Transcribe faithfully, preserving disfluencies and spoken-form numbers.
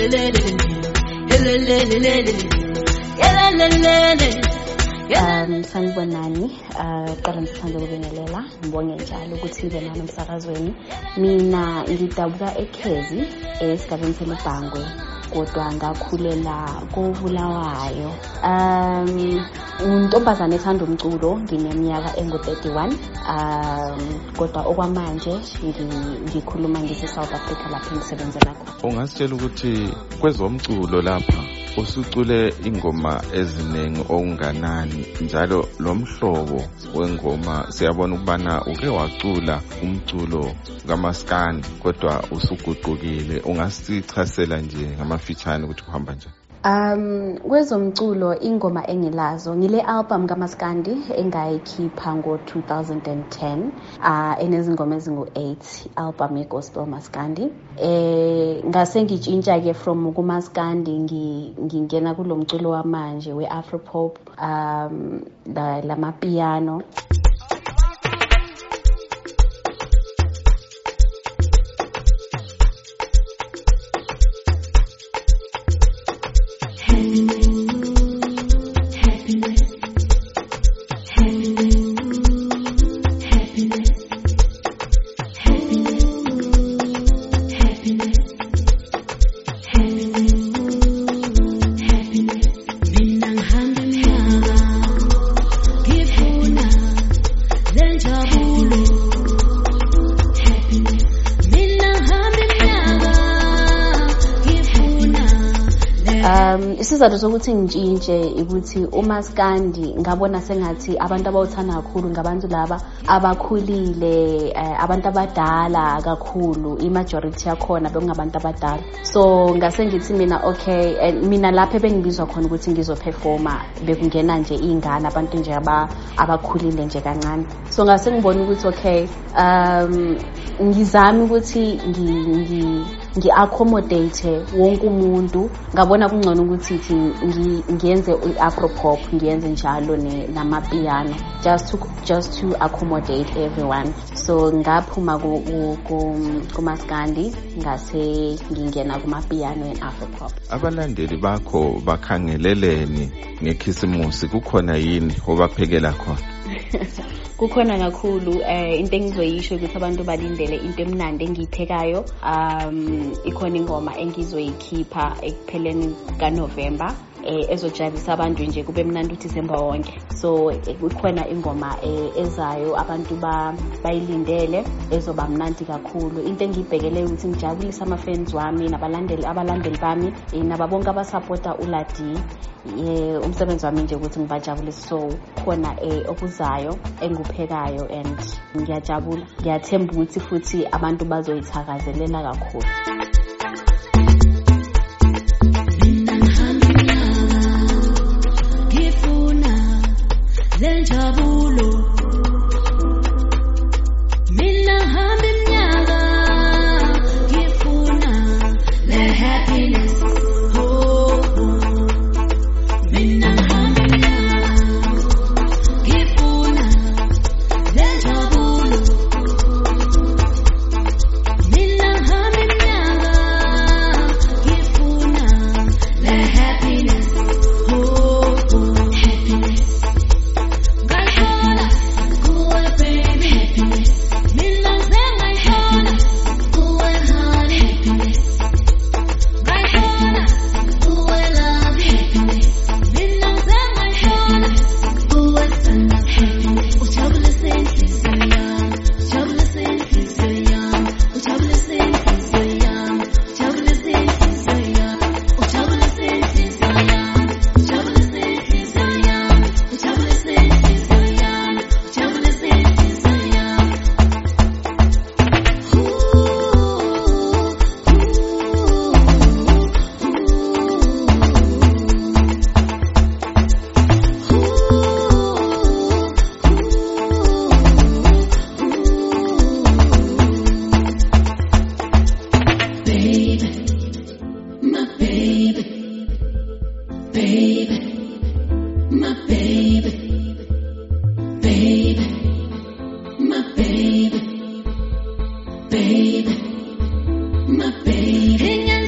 Um, sanibonani, uh, qala ngithanda ukubingelela, ngibonge njalo ukuthi nibe nami emsakazweni. Mina ngidabuka eKhezi esigabeni seLubhangwe, kodwa ngakhulela koBulawayo. Um, untombazane ethanda umculo, ngineminyaka engu thirty-one. Um, kodwa okwamanje ngikhuluma ngise South Africa lapho ngisebenzela khona. Ungasitshela ukuthi kwezomculo lapha usucule ingoma eziningi okunganani, njalo lo mhlobo wengoma siyabona ukubana uke wacula umculo kaMaskandi kodwa usuguqukile. Ungasichasela nje ngamafitshane ukuthi uhamba njani? Um, kwezomculo ingoma engilazo ngile album kaMaskandi engayikhipha ngo two thousand ten, uh enezingoma ezingu eight, album yegospel Maskandi. Eh ngase ngitshintsha ke from kuMaskandi ngingena kulomculo wamanje weAfropop, um la lamapiano. Um isizathu sokuthi ngitshintshe ukuthi uMaskandi ngabona sengathi abantu abawuthanda kakhulu ngabantu laba abakhulile, uh, abantu abadala kakhulu, imajority yakhona bekungabantu abadala. So ngase ngithi mina okay, and mina lapha bengibizwa khona ukuthi ngizoperforma bekungena nje ingane, abantu nje abakhulile nje kancane. So ngase ngibona ukuthi okay, um ngizama ukuthi ngi ngi-accommodate wonke umuntu. Ngabona kungcono ukuthi ngiyenze i-Afropop, ngiyenze njalo namapiano, just to just to accommodate everyone. So ngaphuma kuMaskandi ngase ngingena kumapiano and-Afropop. Abalandeli bakho bakhangeleleni ngekhisimusi, kukhona yini obaphekela khona? Kukhona kakhulu, eh into engizoyisho ukuthi abantu balindele into emnandi engiyiphekayo. Um ikhona ingoma engizoyikhipha ekupheleni kaNovember eh ezojabulisa abantu nje kube mnandi uthi December wonke. So kukhona ingoma ezayo abantu bayilindele ezoba mnandi kakhulu. Into engibhekele ukuthi ngijabulise ama fans wami nabalandeli abalandeli bami nababonke abasupporta uLadi. Yeah, umsebenzi wami nje ukuthi ngibajabulise. So khona eh okuzayo engikuphekayo and ngiyajabula, ngiyathemba ukuthi futhi abantu bazoyithakazelela kakhulu. baby, my baby.